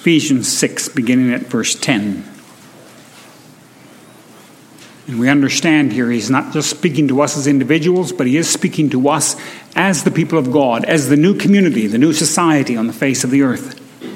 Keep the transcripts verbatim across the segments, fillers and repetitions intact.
Ephesians six, beginning at verse ten. And we understand here he's not just speaking to us as individuals, but he is speaking to us as the people of God, as the new community, the new society on the face of the earth.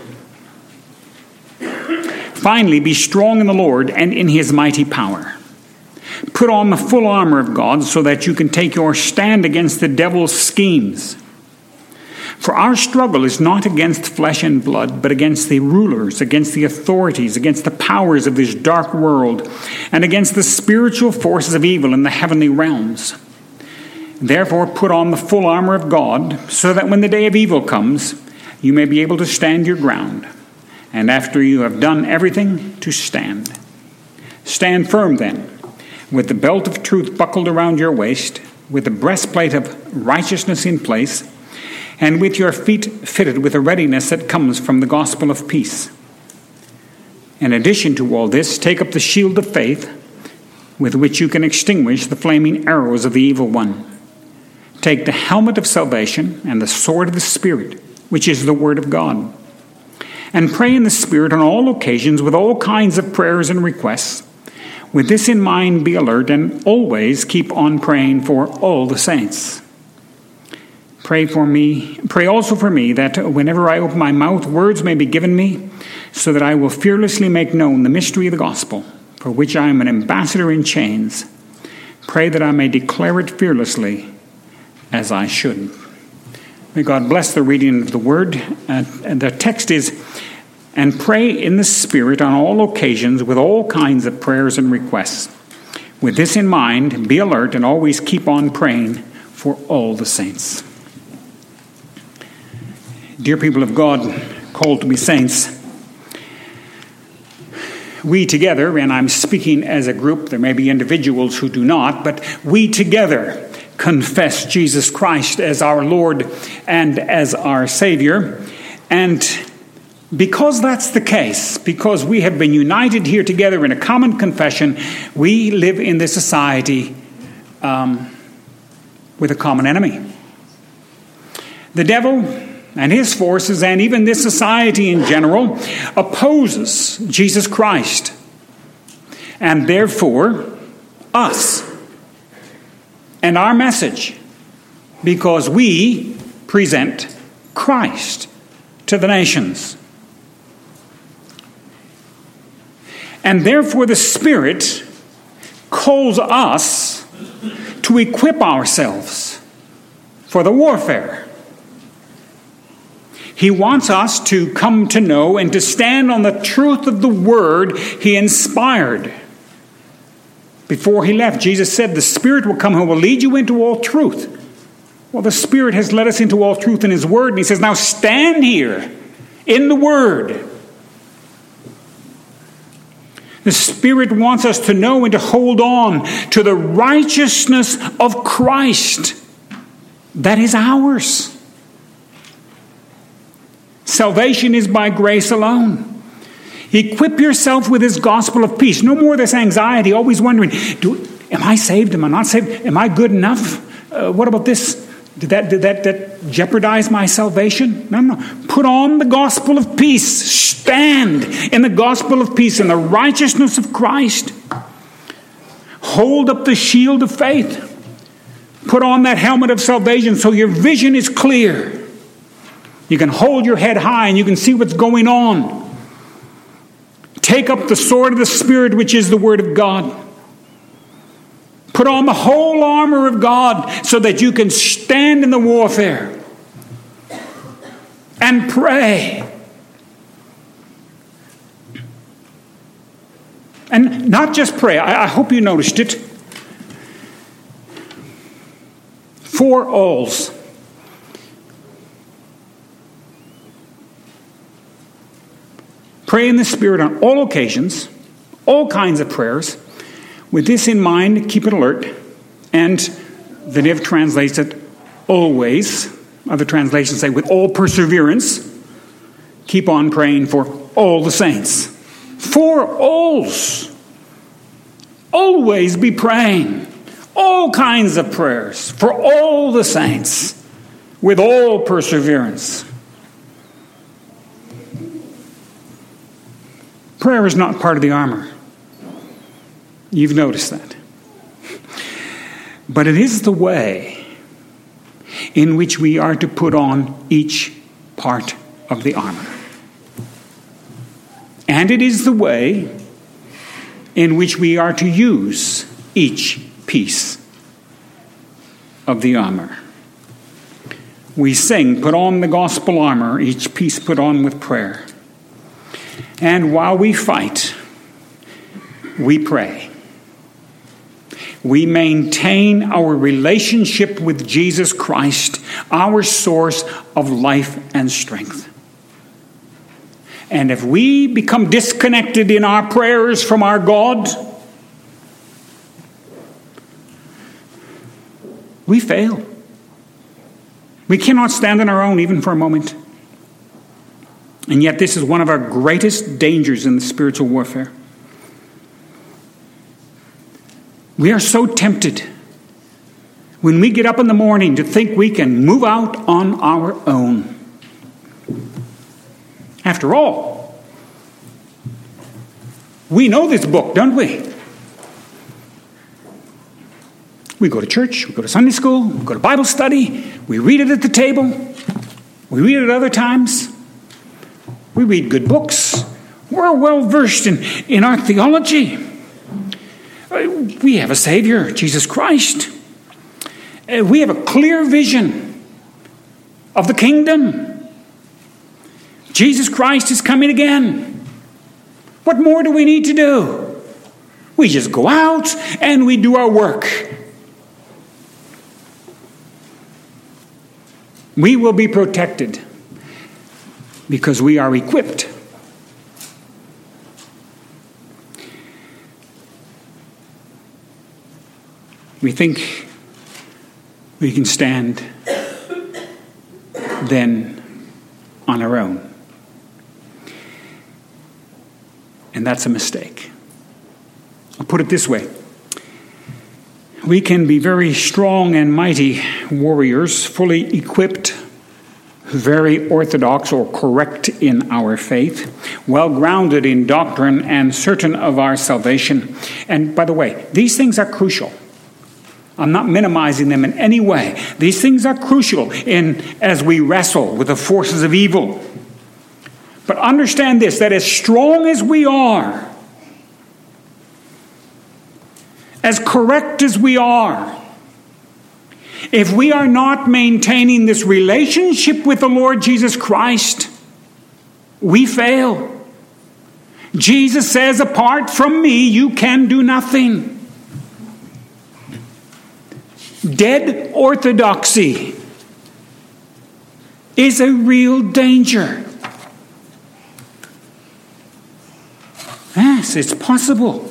Finally, be strong in the Lord and in his mighty power. Put on the full armor of God so that you can take your stand against the devil's schemes. For our struggle is not against flesh and blood, but against the rulers, against the authorities, against the powers of this dark world, and against the spiritual forces of evil in the heavenly realms. Therefore, put on the full armor of God, so that when the day of evil comes, you may be able to stand your ground. And after you have done everything, to stand. Stand firm then, with the belt of truth buckled around your waist, with the breastplate of righteousness in place, and with your feet fitted with a readiness that comes from the gospel of peace. In addition to all this, take up the shield of faith, with which you can extinguish the flaming arrows of the evil one. Take the helmet of salvation and the sword of the Spirit, which is the word of God. And pray in the Spirit on all occasions with all kinds of prayers and requests. With this in mind, be alert and always keep on praying for all the saints. Pray for me, pray also for me that whenever I open my mouth, words may be given me, so that I will fearlessly make known the mystery of the gospel, for which I am an ambassador in chains. Pray that I may declare it fearlessly as I should. May God bless the reading of the word. Uh, and the text is, and pray in the Spirit on all occasions with all kinds of prayers and requests. With this in mind, be alert and always keep on praying for all the saints. Dear people of God, called to be saints, we together, and I'm speaking as a group, there may be individuals who do not, but we together confess Jesus Christ as our Lord and as our Savior. And because that's the case, because we have been united here together in a common confession, we live in this society um, with a common enemy. The devil and his forces, and even this society in general, opposes Jesus Christ, and therefore us and our message, because we present Christ to the nations. And therefore the Spirit calls us to equip ourselves for the warfare. He wants us to come to know and to stand on the truth of the word he inspired. Before he left, Jesus said, the Spirit will come who will lead you into all truth. Well, the Spirit has led us into all truth in his word. And he says, now stand here in the word. The Spirit wants us to know and to hold on to the righteousness of Christ that is ours. Salvation is by grace alone. Equip yourself with his gospel of peace. No more this anxiety, always wondering, do, am I saved? Am I not saved? Am I good enough? Uh, what about this? Did that, did that, that jeopardize my salvation? No, no. Put on the gospel of peace. Stand in the gospel of peace, in the righteousness of Christ. Hold up the shield of faith. Put on that helmet of salvation so your vision is clear. You can hold your head high and you can see what's going on. Take up the sword of the Spirit, which is the word of God. Put on the whole armor of God so that you can stand in the warfare. And pray. And not just pray. I, I hope you noticed it. Four alls. Pray in the Spirit on all occasions, all kinds of prayers. With this in mind, keep it alert. And the N I V translates it always. Other translations say with all perseverance. Keep on praying for all the saints. For alls. Always be praying. All kinds of prayers for all the saints. With all perseverance. Prayer is not part of the armor. You've noticed that. But it is the way in which we are to put on each part of the armor. And it is the way in which we are to use each piece of the armor. We sing, put on the gospel armor, each piece put on with prayer. And while we fight, we pray. We maintain our relationship with Jesus Christ, our source of life and strength. And if we become disconnected in our prayers from our God, we fail. We cannot stand on our own even for a moment. And yet this is one of our greatest dangers in the spiritual warfare. We are so tempted when we get up in the morning to think we can move out on our own. After all, we know this book, don't we? We go to church, we go to Sunday school, we go to Bible study, we read it at the table, we read it other times, we read good books, we're well versed in, in our theology. We have a Savior, Jesus Christ. We have a clear vision of the kingdom. Jesus Christ is coming again. What more do we need to do? We just go out and we do our work. We will be protected because we are equipped. We think we can stand then on our own. And that's a mistake. I'll put it this way. We can be very strong and mighty warriors, fully equipped, very orthodox or correct in our faith, well grounded in doctrine and certain of our salvation. And by the way, these things are crucial. I'm not minimizing them in any way. These things are crucial in as we wrestle with the forces of evil. But understand this, that as strong as we are, as correct as we are, if we are not maintaining this relationship with the Lord Jesus Christ, we fail. Jesus says, apart from me, you can do nothing. Dead orthodoxy is a real danger. Yes, it's possible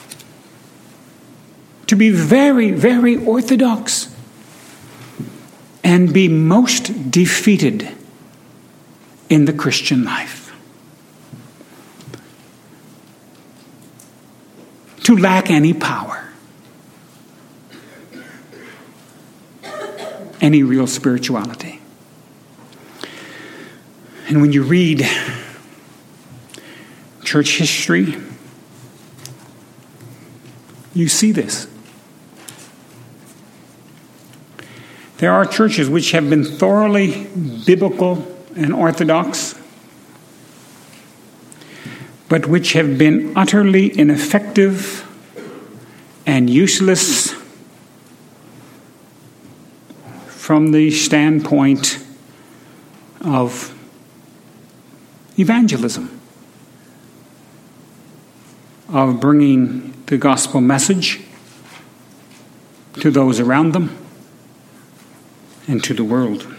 to be very, very orthodox and be most defeated in the Christian life. To lack any power. Any real spirituality. And when you read church history, you see this. There are churches which have been thoroughly biblical and orthodox, but which have been utterly ineffective and useless from the standpoint of evangelism, of bringing the gospel message to those around them and to the world.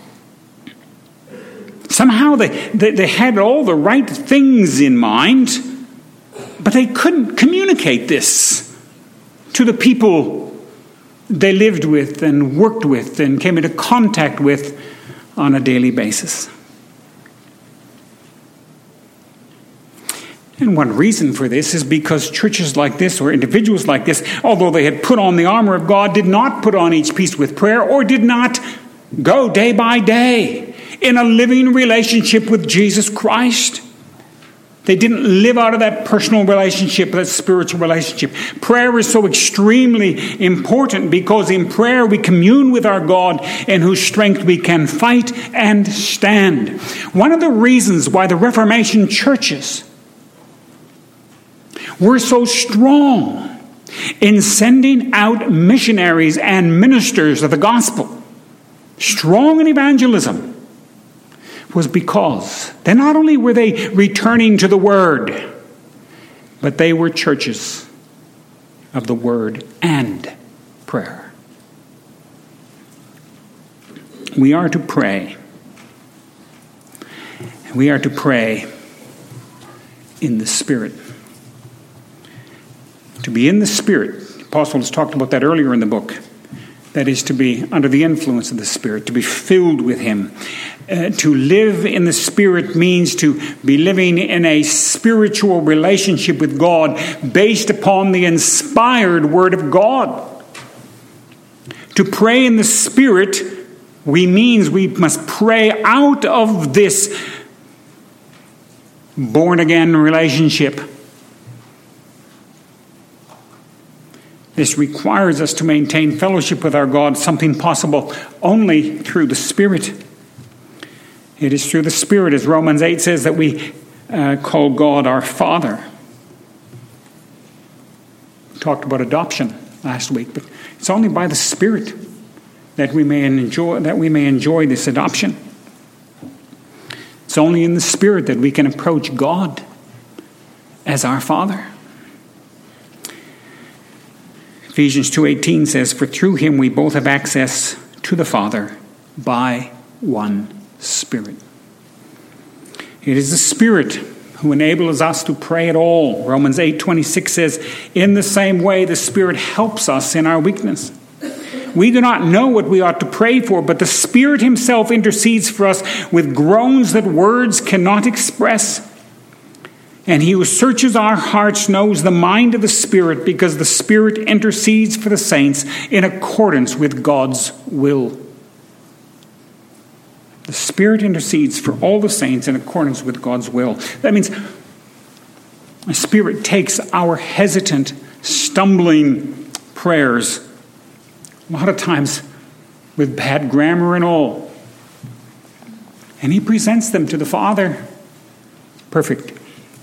Somehow they, they, they had all the right things in mind, but they couldn't communicate this to the people they lived with and worked with and came into contact with on a daily basis. And one reason for this is because churches like this or individuals like this, although they had put on the armor of God, did not put on each piece with prayer or did not go day by day in a living relationship with Jesus Christ. They didn't live out of that personal relationship, that spiritual relationship. Prayer is so extremely important because in prayer we commune with our God, in whose strength we can fight and stand. One of the reasons why the Reformation churches were so strong in sending out missionaries and ministers of the gospel, strong in evangelism, was because they not only were they returning to the Word, but they were churches of the Word and prayer. We are to pray. We are to pray in the Spirit. To be in the Spirit, the Apostle has talked about that earlier in the book. That is, to be under the influence of the Spirit, to be filled with Him. Uh, to live in the Spirit means to be living in a spiritual relationship with God based upon the inspired Word of God. To pray in the Spirit, we means we must pray out of this born-again relationship. This requires us to maintain fellowship with our God, something possible only through the Spirit. It is through the Spirit, as Romans eight says, that we uh, call God our Father. We talked about adoption last week, but it's only by the Spirit that we may enjoy that we may enjoy this adoption. It's only in the Spirit that we can approach God as our Father. Ephesians two eighteen says, "For through Him we both have access to the Father by one Spirit." It is the Spirit who enables us to pray at all. Romans eight twenty-six says, "In the same way the Spirit helps us in our weakness. We do not know what we ought to pray for, but the Spirit Himself intercedes for us with groans that words cannot express. And He who searches our hearts knows the mind of the Spirit, because the Spirit intercedes for the saints in accordance with God's will." The Spirit intercedes for all the saints in accordance with God's will. That means the Spirit takes our hesitant, stumbling prayers, a lot of times with bad grammar and all, and He presents them to the Father perfect.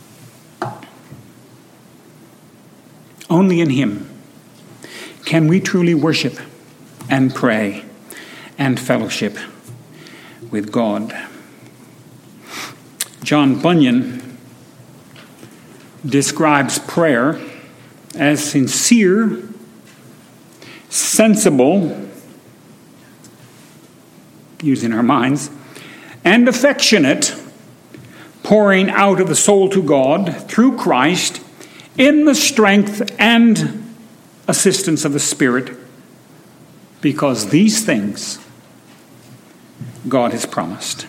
Only in Him can we truly worship and pray and fellowship with God. John Bunyan describes prayer as sincere, sensible, using our minds, and affectionate pouring out of the soul to God through Christ in the strength and assistance of the Spirit, because these things God has promised.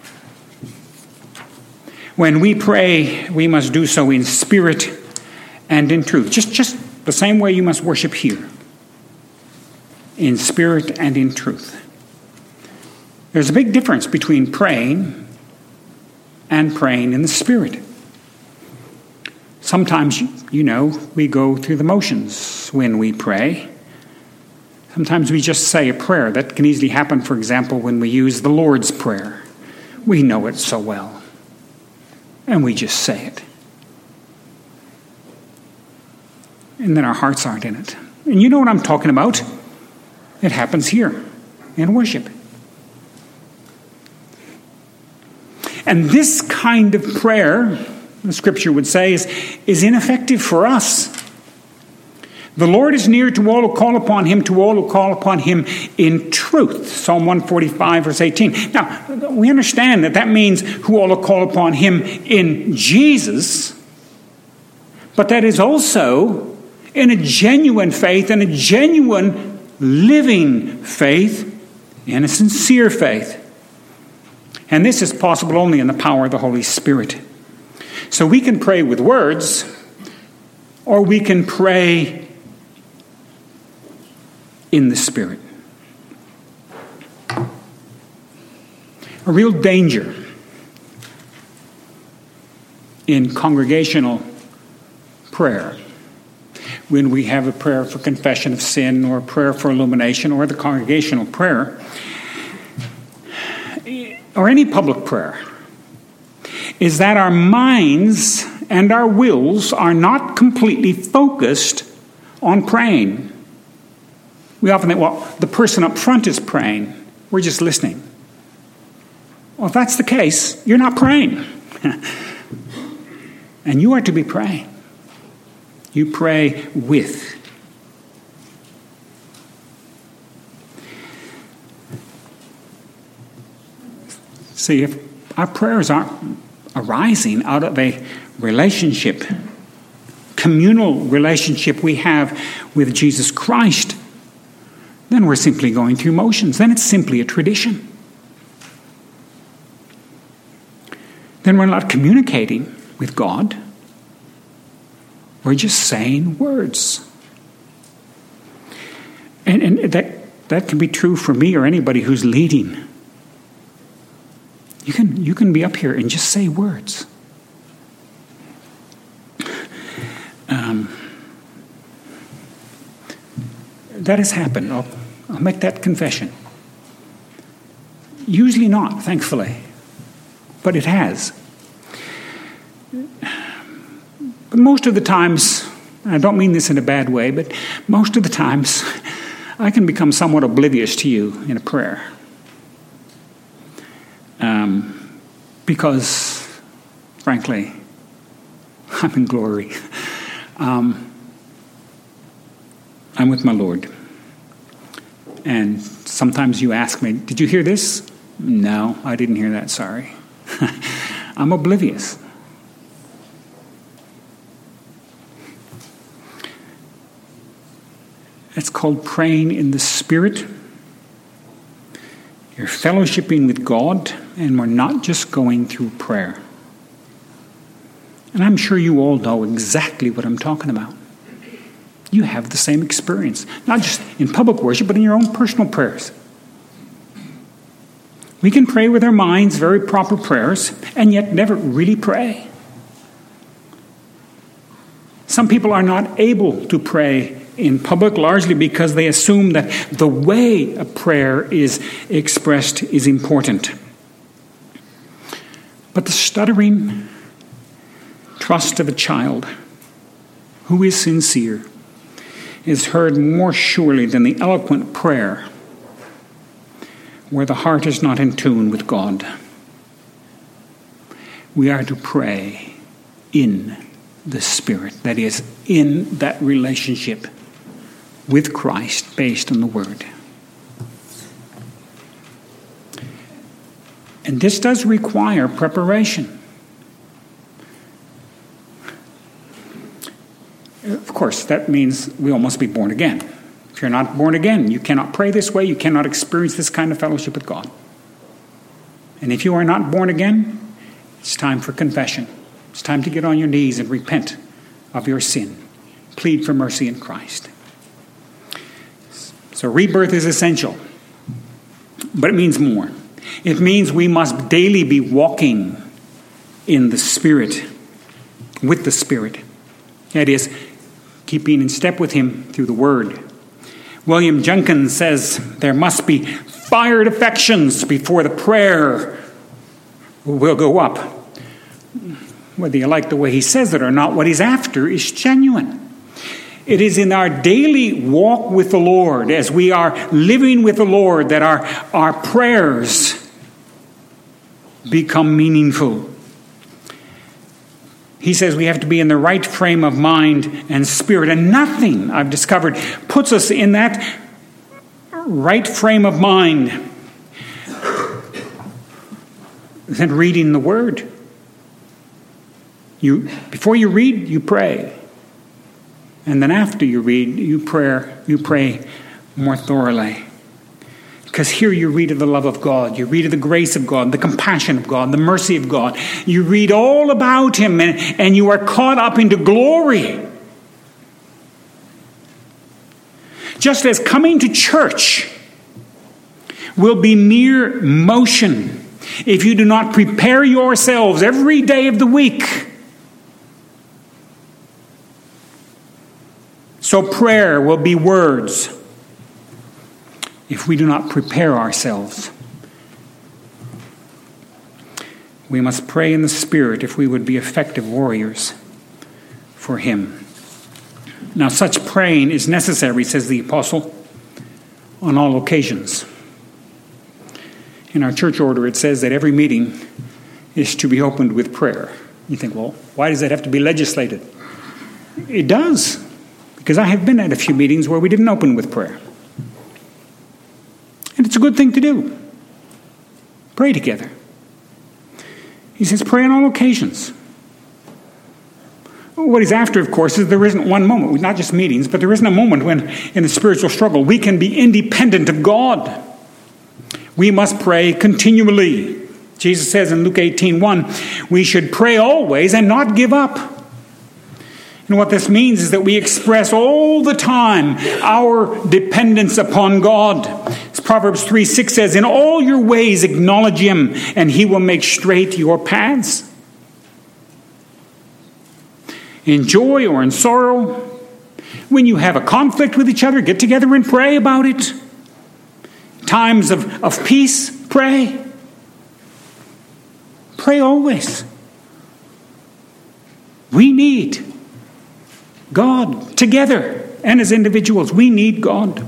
When we pray, we must do so in spirit and in truth. Just, just the same way you must worship here. In spirit and in truth. There's a big difference between praying and praying in the Spirit. Sometimes, you know, we go through the motions when we pray. Sometimes we just say a prayer. That can easily happen, for example, when we use the Lord's Prayer. We know it so well. And we just say it. And then our hearts aren't in it. And you know what I'm talking about. It happens here in worship. And this kind of prayer, the Scripture would say, is, is ineffective for us. The Lord is near to all who call upon Him, to all who call upon Him in truth. Psalm one forty-five, verse eighteen. Now, we understand that that means who all who call upon Him in Jesus, but that is also in a genuine faith, and a genuine living faith, and a sincere faith. And this is possible only in the power of the Holy Spirit. So we can pray with words, or we can pray in the Spirit. A real danger in congregational prayer, when we have a prayer for confession of sin or a prayer for illumination or the congregational prayer, or any public prayer, is that our minds and our wills are not completely focused on praying. We often think, well, the person up front is praying. We're just listening. Well, if that's the case, you're not praying. And you are to be praying. You pray with. See, if our prayers aren't arising out of a relationship, communal relationship we have with Jesus Christ, then we're simply going through motions. Then it's simply a tradition. Then we're not communicating with God. We're just saying words. And, and that, that can be true for me or anybody who's leading. You can, you can be up here and just say words. Um, that has happened. I'll, I'll make that confession. Usually not, thankfully. But it has. But most of the times, I don't mean this in a bad way, but most of the times, I can become somewhat oblivious to you in a prayer. Um, because, frankly, I'm in glory. Um, I'm with my Lord. And sometimes you ask me, did you hear this? No, I didn't hear that, sorry. I'm oblivious. It's called praying in the Spirit. You're fellowshipping with God, and we're not just going through prayer. And I'm sure you all know exactly what I'm talking about. You have the same experience, not just in public worship, but in your own personal prayers. We can pray with our minds, very proper prayers, and yet never really pray. Some people are not able to pray in public, largely because they assume that the way a prayer is expressed is important. But the stuttering trust of a child who is sincere is heard more surely than the eloquent prayer where the heart is not in tune with God. We are to pray in the Spirit, that is, in that relationship with Christ based on the Word. And this does require preparation. Of course, that means we all must be born again. If you're not born again, you cannot pray this way, you cannot experience this kind of fellowship with God. And if you are not born again, it's time for confession. It's time to get on your knees and repent of your sin. Plead for mercy in Christ. So rebirth is essential, but it means more. It means we must daily be walking in the Spirit, with the Spirit. That is, keeping in step with Him through the Word. William Jenkins says there must be fired affections before the prayer will go up. Whether you like the way he says it or not, what he's after is genuine. It is in our daily walk with the Lord, as we are living with the Lord, that our, our prayers become meaningful. He says we have to be in the right frame of mind and spirit, and nothing, I've discovered, puts us in that right frame of mind than reading the Word. You, before you read, you pray. And then after you read, you pray, you pray more thoroughly. Because here you read of the love of God. You read of the grace of God, the compassion of God, the mercy of God. You read all about Him, and, and you are caught up into glory. Just as coming to church will be mere motion if you do not prepare yourselves every day of the week So prayer will be words if we do not prepare ourselves. We must pray in the Spirit if we would be effective warriors for Him. Now, such praying is necessary, says the apostle, on all occasions. In our church order, it says that every meeting is to be opened with prayer. You think, well, why does that have to be legislated? It does, because I have been at a few meetings where we didn't open with prayer. And it's a good thing to do. Pray together. He says, pray on all occasions. What he's after, of course, is there isn't one moment, not just meetings, but there isn't a moment when, in the spiritual struggle, we can be independent of God. We must pray continually. Jesus says in Luke eighteen one, we should pray always and not give up. And what this means is that we express all the time our dependence upon God. As Proverbs three six says, in all your ways acknowledge Him, and He will make straight your paths. In joy or in sorrow, when you have a conflict with each other, get together and pray about it. Times of, of peace, pray. Pray always. We need God together, and as individuals, we need God.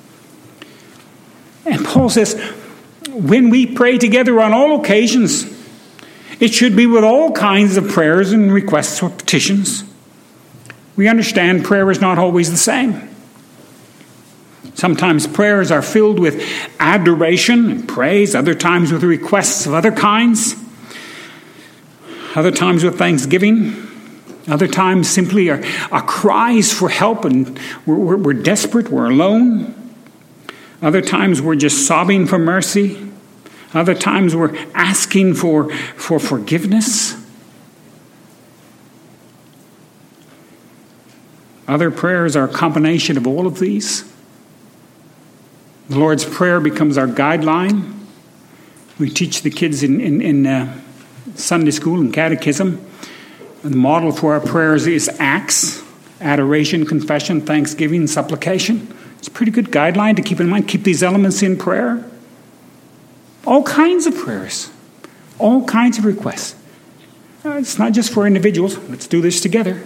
And Paul says, when we pray together on all occasions, it should be with all kinds of prayers and requests or petitions. We understand prayer is not always the same. Sometimes prayers are filled with adoration and praise, other times with requests of other kinds, other times with thanksgiving, other times simply are, are cries for help and we're, we're, we're desperate, we're alone. Other times we're just sobbing for mercy. Other times we're asking for, for forgiveness. Other prayers are a combination of all of these. The Lord's Prayer becomes our guideline. We teach the kids in, in, in uh, Sunday school and catechism. And the model for our prayers is acts, adoration, confession, thanksgiving, supplication. It's a pretty good guideline to keep in mind. Keep these elements in prayer. All kinds of prayers. All kinds of requests. Uh, it's not just for individuals. Let's do this together.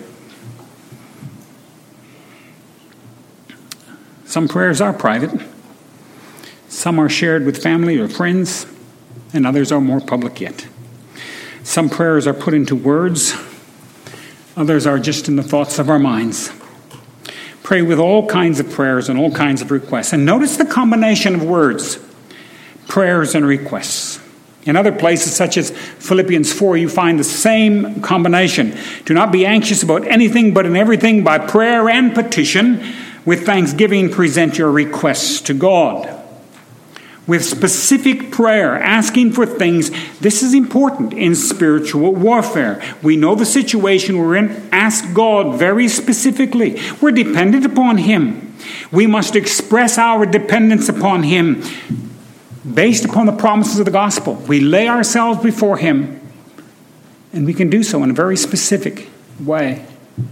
Some prayers are private. Some are shared with family or friends, and others are more public yet. Some prayers are put into words. Others are just in the thoughts of our minds. Pray with all kinds of prayers and all kinds of requests. And notice the combination of words, prayers and requests. In other places, such as Philippians four, you find the same combination. Do not be anxious about anything, but in everything by prayer and petition, with thanksgiving, present your requests to God. With specific prayer, asking for things, this is important in spiritual warfare. We know the situation we're in. Ask God very specifically. We're dependent upon Him. We must express our dependence upon Him based upon the promises of the gospel. We lay ourselves before Him, and we can do so in a very specific way.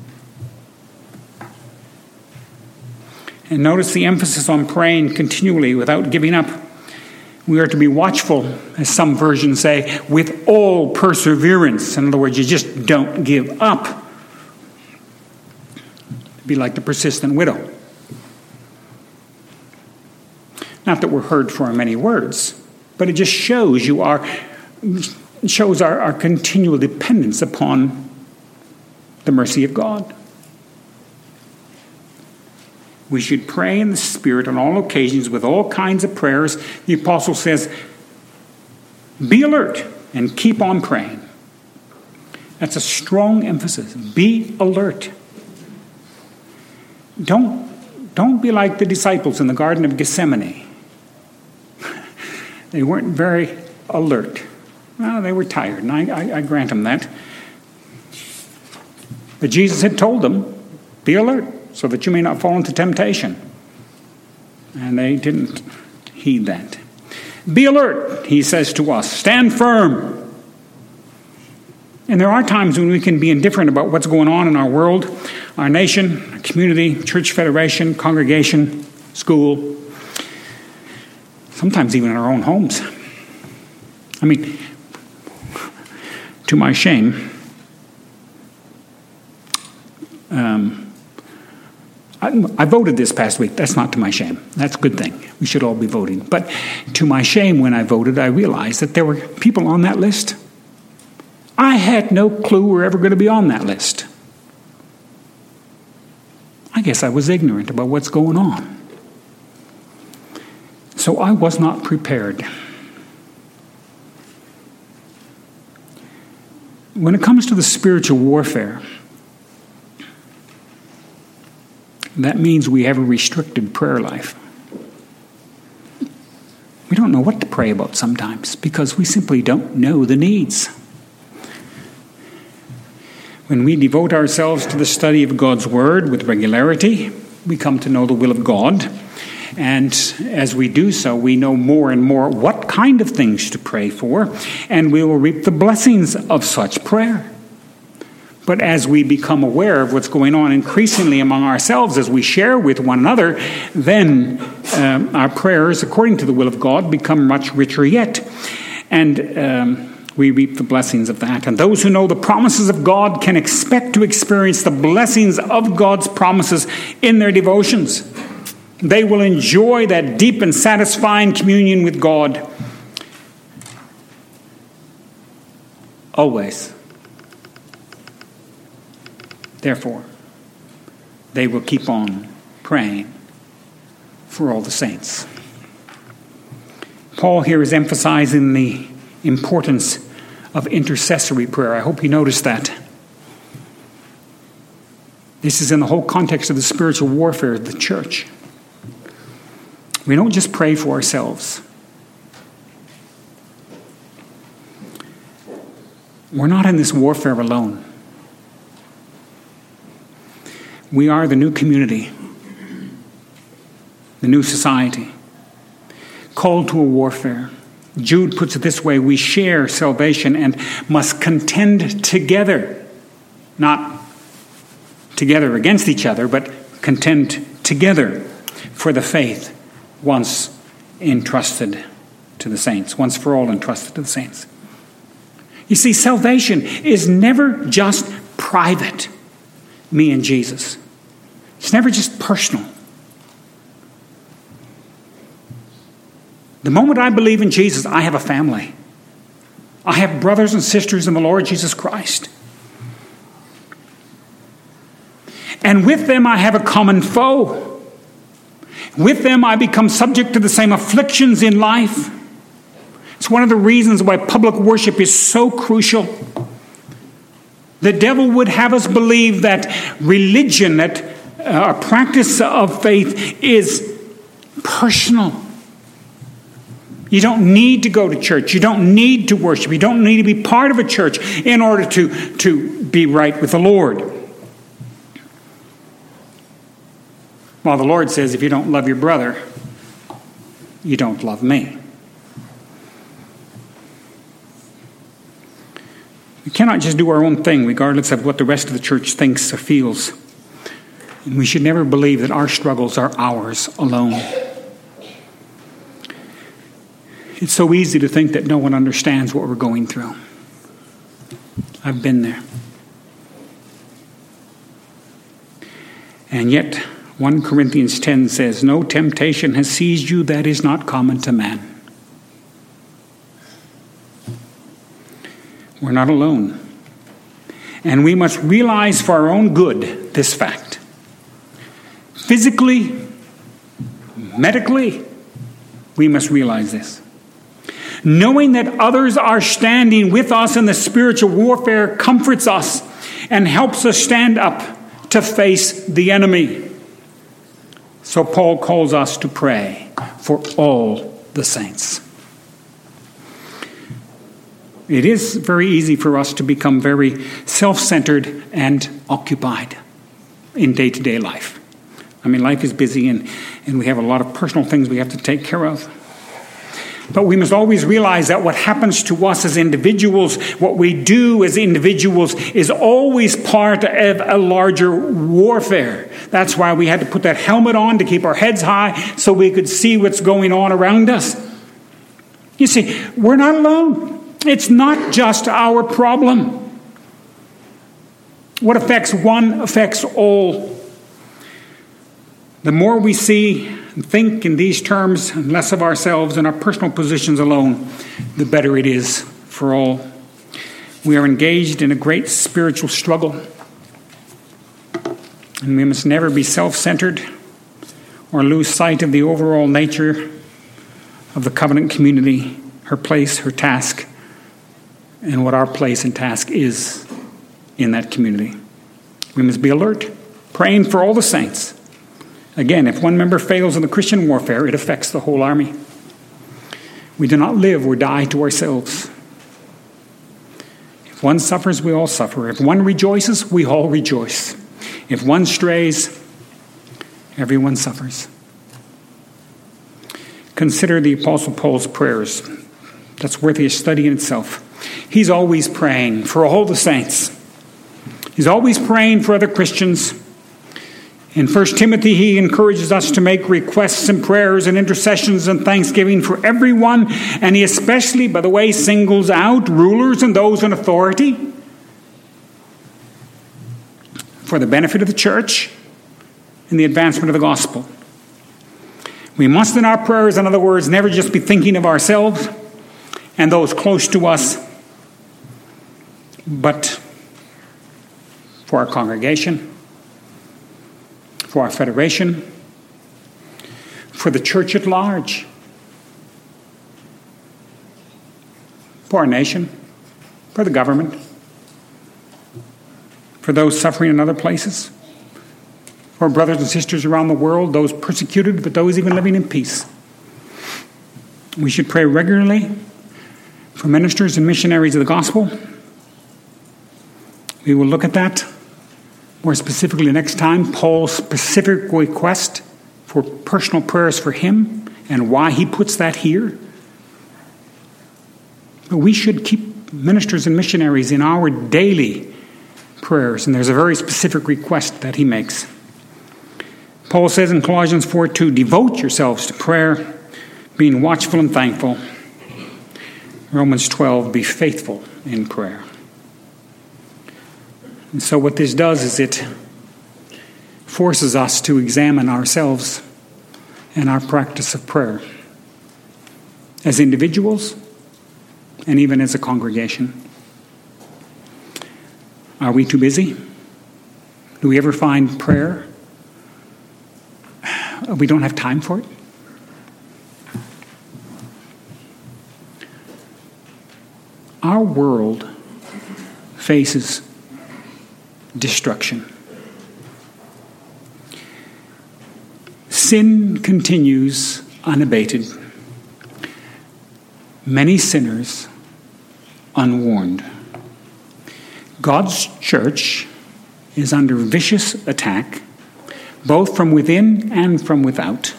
And notice the emphasis on praying continually without giving up. We are to be watchful, as some versions say, with all perseverance. In other words, you just don't give up. Be like the persistent widow. Not that we're heard for in many words, but it just shows you our shows our, our continual dependence upon the mercy of God. We should pray in the Spirit on all occasions with all kinds of prayers. The apostle says, be alert and keep on praying. That's a strong emphasis. Be alert. Don't, don't be like the disciples in the Garden of Gethsemane. They weren't very alert. Well, they were tired, and I, I, I grant them that. But Jesus had told them, be alert, so that you may not fall into temptation. And they didn't heed that. Be alert, he says to us. Stand firm. And there are times when we can be indifferent about what's going on in our world. our nation, our community, church federation, congregation, school, sometimes even in our own homes. I mean, to my shame, um, I, I voted this past week. That's not to my shame. That's a good thing. We should all be voting. But to my shame, when I voted, I realized that there were people on that list. I had no clue we were ever going to be on that list. I guess I was ignorant about what's going on. So I was not prepared. When it comes to the spiritual warfare, that means we have a restricted prayer life. We don't know what to pray about sometimes because we simply don't know the needs. When we devote ourselves to the study of God's Word with regularity, we come to know the will of God. And as we do so, we know more and more what kind of things to pray for, and we will reap the blessings of such prayer. But as we become aware of what's going on increasingly among ourselves, as we share with one another, then um, our prayers, according to the will of God, become much richer yet. And um, we reap the blessings of that. And those who know the promises of God can expect to experience the blessings of God's promises in their devotions. They will enjoy that deep and satisfying communion with God. Always. Therefore, they will keep on praying for all the saints. Paul here is emphasizing the importance of intercessory prayer. I hope you noticed that. This is in the whole context of the spiritual warfare of the church. We don't just pray for ourselves. We're not in this warfare alone. We are the new community, the new society, called to a warfare. Jude puts it this way: we share salvation and must contend together, not together against each other, but contend together for the faith once entrusted to the saints, once for all entrusted to the saints. You see, salvation is never just private, me and Jesus. It's never just personal. The moment I believe in Jesus, I have a family. I have brothers and sisters in the Lord Jesus Christ. And with them I have a common foe. With them I become subject to the same afflictions in life. It's one of the reasons why public worship is so crucial. The devil would have us believe that religion, that uh, a practice of faith is personal. You don't need to go to church. You don't need to worship. You don't need to be part of a church in order to, to be right with the Lord. While the Lord says, if you don't love your brother, you don't love me. We cannot just do our own thing, regardless of what the rest of the church thinks or feels. And we should never believe that our struggles are ours alone. It's so easy to think that no one understands what we're going through. I've been there. And yet, First Corinthians ten says, no temptation has seized you that is not common to man. We're not alone. And we must realize for our own good this fact. Physically, medically, we must realize this. Knowing that others are standing with us in the spiritual warfare comforts us and helps us stand up to face the enemy. So Paul calls us to pray for all the saints. It is very easy for us to become very self-centered and occupied in day-to-day life. I mean, life is busy and, and we have a lot of personal things we have to take care of. But we must always realize that what happens to us as individuals, what we do as individuals, is always part of a larger warfare. That's why we had to put that helmet on to keep our heads high so we could see what's going on around us. You see, we're not alone. It's not just our problem. What affects one affects all. The more we see and think in these terms and less of ourselves and our personal positions alone, the better it is for all. We are engaged in a great spiritual struggle, and we must never be self-centered or lose sight of the overall nature of the covenant community, her place, her task, and what our place and task is in that community. We must be alert, praying for all the saints. Again, if one member fails in the Christian warfare, it affects the whole army. We do not live or die to ourselves. If one suffers, we all suffer. If one rejoices, we all rejoice. If one strays, everyone suffers. Consider the Apostle Paul's prayers. That's worthy a study in itself. He's always praying for all the saints. He's always praying for other Christians. In First Timothy, he encourages us to make requests and prayers and intercessions and thanksgiving for everyone, and he especially, by the way, singles out rulers and those in authority for the benefit of the church and the advancement of the gospel. We must in our prayers, in other words, never just be thinking of ourselves and those close to us, but for our congregation, for our federation, for the church at large, for our nation, for the government, for those suffering in other places, for brothers and sisters around the world, those persecuted, but those even living in peace. We should pray regularly for ministers and missionaries of the gospel. We will look at that more specifically next time, Paul's specific request for personal prayers for him and why he puts that here. But we should keep ministers and missionaries in our daily prayers, and there's a very specific request that he makes. Paul says in Colossians four two, devote yourselves to prayer, being watchful and thankful. Romans twelve, be faithful in prayer. And so what this does is it forces us to examine ourselves and our practice of prayer as individuals and even as a congregation. Are we too busy? Do we ever find prayer? We don't have time for it? Our world faces destruction. Sin continues unabated. Many sinners unwarned. God's church is under vicious attack, both from within and from without.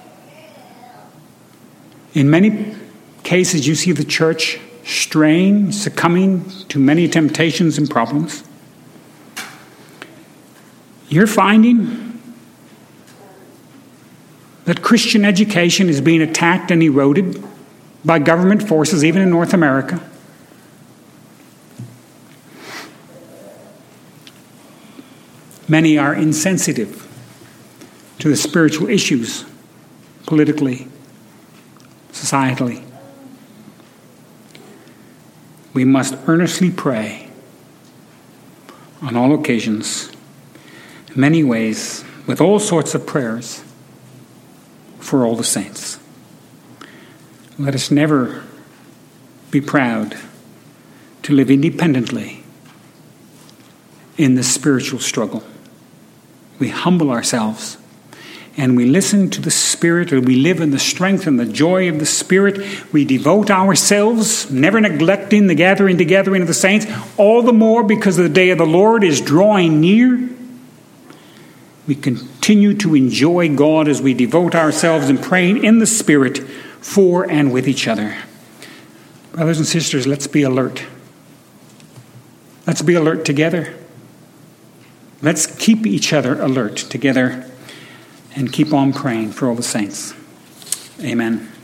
In many cases, you see the church straying, succumbing to many temptations and problems. You're finding that Christian education is being attacked and eroded by government forces, even in North America. Many are insensitive to the spiritual issues, politically, societally. We must earnestly pray on all occasions, in many ways, with all sorts of prayers for all the saints. Let us never be proud to live independently in this spiritual struggle. We humble ourselves and we listen to the Spirit, and we live in the strength and the joy of the Spirit. We devote ourselves, never neglecting the gathering together of the saints, all the more because the day of the Lord is drawing near. We continue to enjoy God as we devote ourselves in praying in the Spirit for and with each other. Brothers and sisters, let's be alert. Let's be alert together. Let's keep each other alert together and keep on praying for all the saints. Amen.